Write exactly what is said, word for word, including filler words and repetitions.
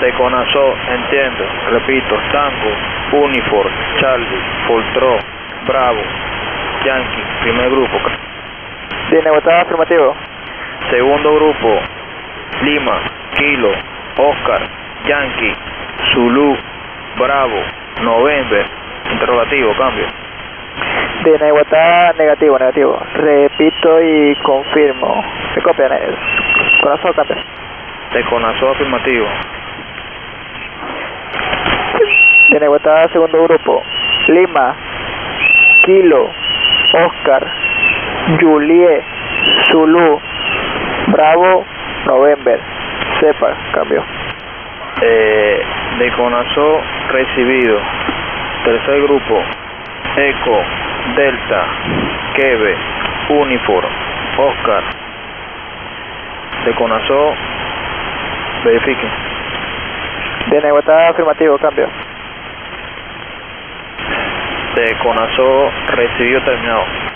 De Conazó, entiendo. Repito, Tango, Uniform, Charlie, Foltro, Bravo, Yankee, primer grupo. De Nebotá, afirmativo. Segundo grupo, Lima, Kilo, Oscar, Yankee, Zulu, Bravo, November, interrogativo, cambio. De Nebotá, negativo, negativo. Repito y confirmo. ¿Me copian? Corazón, cambio. De Conazó, afirmativo. De Nebotá, segundo grupo, Lima, Kilo, Oscar, Juliet, Zulu, Bravo, November, Sepa, cambio. Eh, de Conazó, recibido. Tercer grupo, Eco, Delta, Quebe, Uniform, Oscar. De Conazó, verifiquen. De Nebotá, afirmativo, cambio. De Conazó, recibido, terminado.